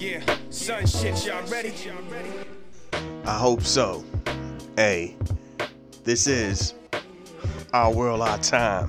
Yeah, son shit, y'all ready? I hope so. Hey, this is Our World, Our Time.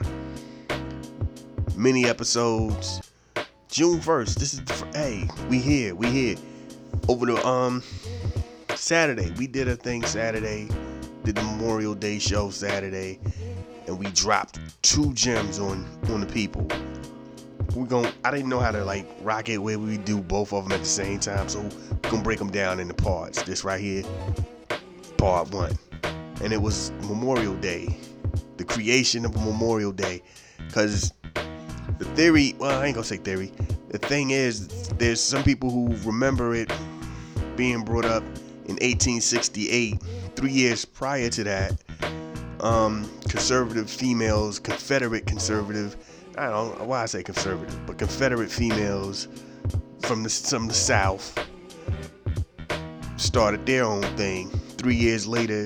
Mini episodes. June 1st. This is we here. Over the Saturday. We did a thing Saturday. Did the Memorial Day show Saturday. And we dropped 2 gems on the people. I didn't know how to rock it where we do both of them at the same time, so we're gonna break them down into parts. This right here, part 1, and it was Memorial Day, the creation of Memorial Day, because the theory, well, I ain't gonna say theory. The thing is, there's some people who remember it being brought up in 1868, 3 years prior to that. Conservative females, Confederate conservative. I don't know why I say conservative, but Confederate females from the South started their own thing. 3 years later,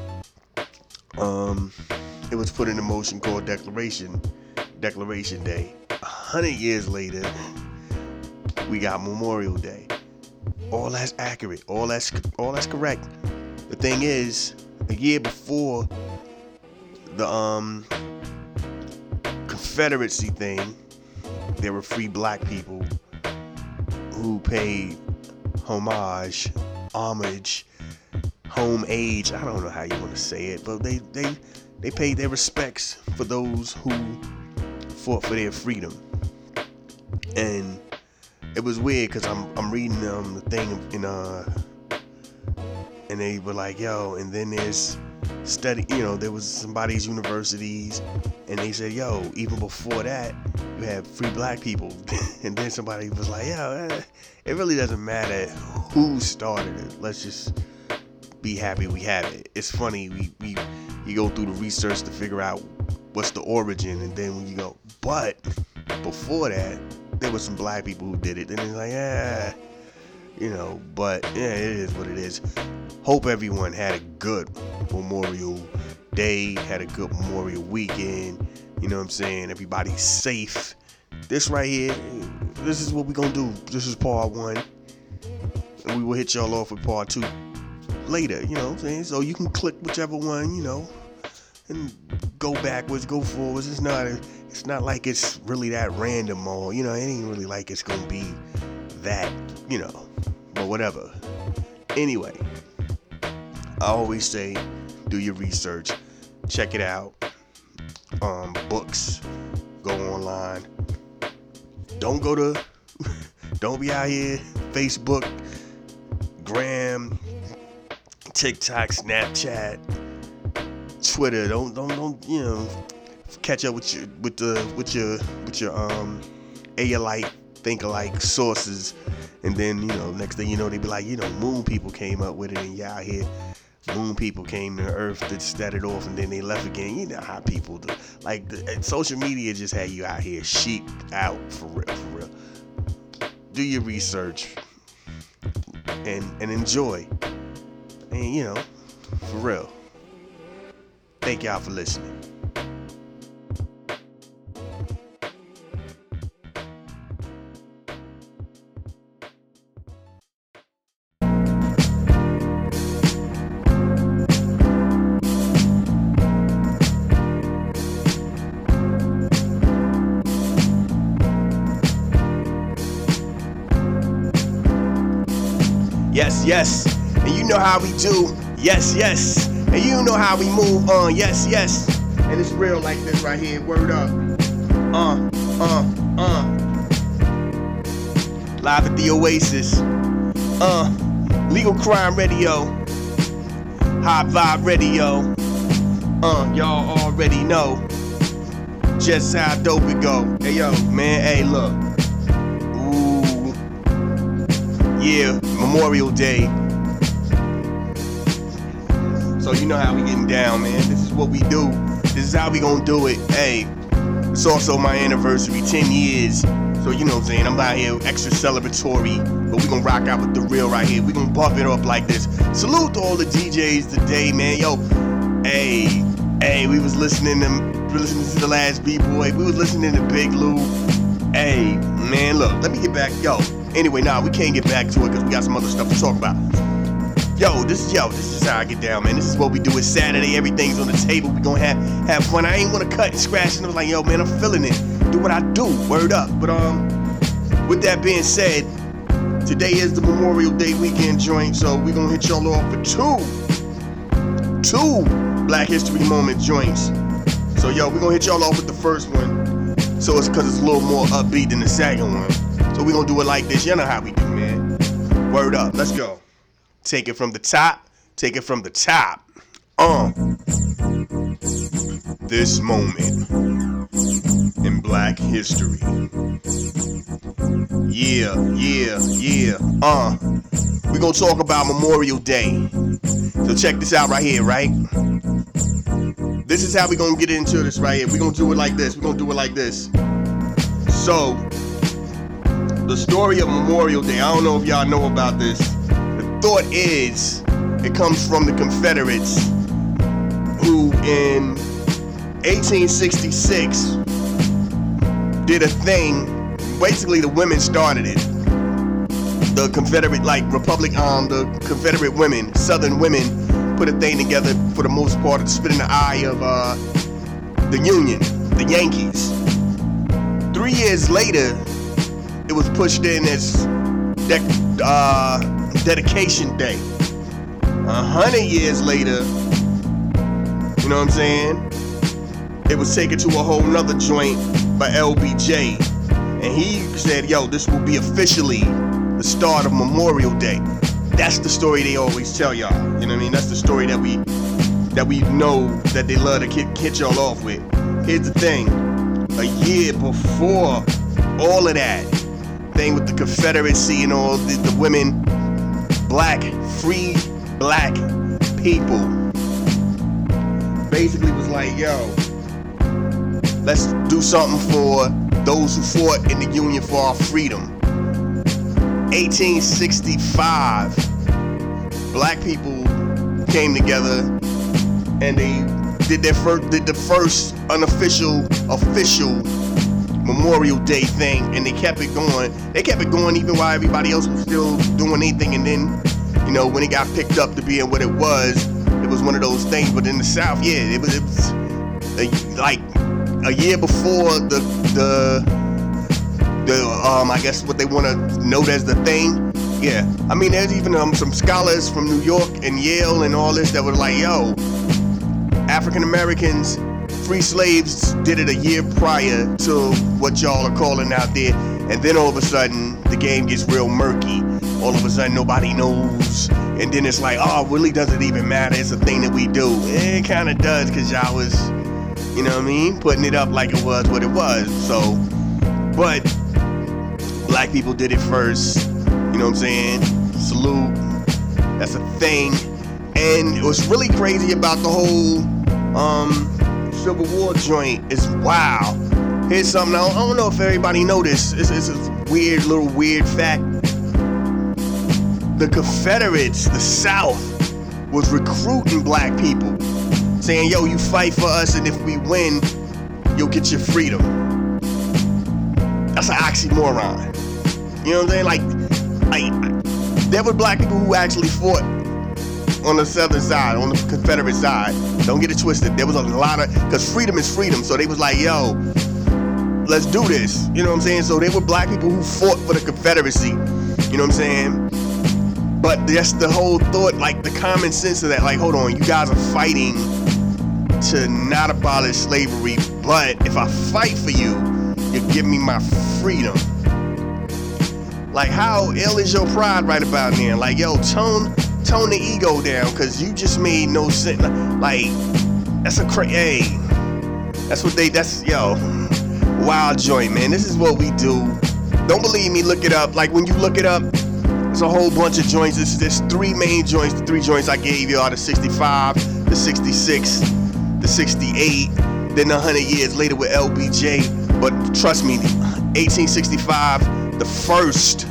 it was put into motion called Declaration Day. 100 years later, we got Memorial Day. All that's accurate. All that's correct. The thing is, a year before the Confederacy thing, there were free black people who paid homage, homage, I don't know how you want to say it, but they paid their respects for those who fought for their freedom. And it was weird because I'm reading the thing and they were like, yo, and then there's study, there was somebody's universities, and they said, yo, even before that, you had free black people. And then somebody was like, yo, it really doesn't matter who started it. Let's just be happy we have it. It's funny, you go through the research to figure out what's the origin, and then when you go, but before that, there was some black people who did it, and it's like, but yeah, it is what it is. Hope everyone had a good Memorial Day, had a good Memorial Weekend. You know what I'm saying? Everybody's safe. This right here, this is what we're gonna do. This is part 1. And we will hit y'all off with part 2 later, you know what I'm saying? So you can click whichever one, and go backwards, go forwards. It's not like it's really that random, or, it ain't really like it's gonna be that, but whatever. Anyway, I always say, do your research, check it out. Books, go online. Don't be out here Facebook, Gram, TikTok, Snapchat, Twitter. Don't catch up with your A-alike, think-alike sources, and then next thing you know, they be like, moon people came up with it, and y'all here. Moon people came to Earth to set it off, and then they left again. You know how people do. Social media just had you out here sheeped out for real. Do your research and enjoy. And for real. Thank y'all for listening. Yes, and you know how we do. Yes, and you know how we move on. Yes, and it's real like this right here. Word up. Live at the Oasis. Legal Crime Radio. Hot Vibe Radio. Y'all already know just how dope it go. Hey yo, man. Hey, look. Yeah, Memorial Day. So you know how we getting down, man. This is what we do. This is how we gonna do it. Hey, it's also my anniversary, 10 years. So you know what I'm saying, I'm out here extra celebratory, but we gonna rock out with the real right here. We gonna bump it up like this. Salute to all the DJs today, man. Yo, hey, we was listening to the last B-Boy. We was listening to Big Lou. Hey, man, look, let me get back. Yo, anyway, we can't get back to it because we got some other stuff to talk about. This is how I get down, man. This is what we do. It's Saturday, everything's on the table. We gonna have fun. I ain't gonna cut and scratch, and I was like, yo, man, I'm feeling it. Do what I do, word up. But with that being said, today is the Memorial Day weekend joint, so we gonna hit y'all off with two Black History Moment joints. So we gonna hit y'all off with the first one. So it's because it's a little more upbeat than the second one. So we gonna do it like this. You know how we do, man. Word up, let's go. Take it from the top. Take it from the top. This moment in Black history. Yeah. We gonna talk about Memorial Day. So check this out right here, right? This is how we gonna get into this right here. We gonna do it like this. So, the story of Memorial Day. I don't know if y'all know about this. The thought is, it comes from the Confederates, who in 1866 did a thing. Basically, the women started it. The Confederate, the Confederate women, Southern women, put a thing together for the most part to spit in the eye of the Union, the Yankees. 3 years later, it was pushed in as Dedication Day. 100 years later, you know what I'm saying? It was taken to a whole nother joint by LBJ. And he said, yo, this will be officially the start of Memorial Day. That's the story they always tell y'all. You know what I mean? That's the story that we know that they love to hit y'all off with. Here's the thing. A year before all of that thing with the Confederacy and all the women, free black people basically was like, yo, let's do something for those who fought in the Union for our freedom. 1865, black people came together and they did the first unofficial, official Memorial Day thing, and they kept it going. They kept it going even while everybody else was still doing anything. And then, when it got picked up to being what it was one of those things. But in the South, yeah, it was like a year before the I guess what they want to note as the thing. Yeah, I mean, there's even some scholars from New York and Yale and all this that were like, yo, African Americans, free slaves did it a year prior to what y'all are calling out there. And then all of a sudden, the game gets real murky. All of a sudden, nobody knows. And then it's like, oh, really doesn't even matter. It's a thing that we do. It kind of does, because y'all was, you know what I mean, putting it up like it was what it was. So, but black people did it first. You know what I'm saying? Salute. That's a thing. And what's really crazy about the whole Civil War joint is, wow. Here's something, I don't know if everybody know this. It's a weird fact. The Confederates, the South, was recruiting black people, saying, yo, you fight for us, and if we win, you'll get your freedom. That's an oxymoron. You know what I'm saying? Like there were black people who actually fought on the Southern side, on the Confederate side. Don't get it twisted. There was a lot of, because freedom is freedom. So they was like, yo, let's do this. You know what I'm saying? So they were black people who fought for the Confederacy. You know what I'm saying? But that's the whole thought, like the common sense of that. Like, hold on, you guys are fighting to not abolish slavery, but if I fight for you, you give me my freedom. Like, how ill is your pride right about now? Like, yo, tone the ego down, because you just made no sense. Like, that's hey, that's yo, wild joint, man. This is what we do. Don't believe me, look it up. Like, when you look it up, there's a whole bunch of joints. There's three main joints. The three joints I gave you are the 65, the 66, the 68, then 100 years later with LBJ. But trust me, 1865, the first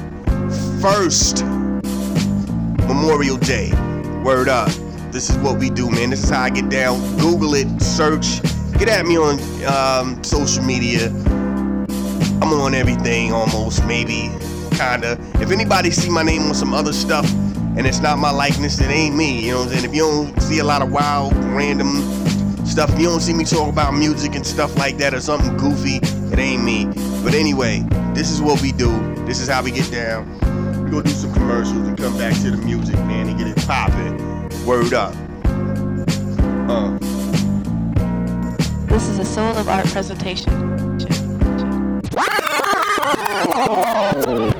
Memorial Day. Word up. This is what we do, man. This is how I get down. Google it, search, get at me on social media. I'm on everything almost, maybe, kinda. If anybody see my name on some other stuff and it's not my likeness, it ain't me, you know what I'm saying? If you don't see a lot of wild, random stuff, if you don't see me talk about music and stuff like that or something goofy, it ain't me. But anyway, this is what we do. This is how we get down. We gonna do some commercials and come back to the music, man, and get it poppin'. Word up. This is a Soul of Art presentation.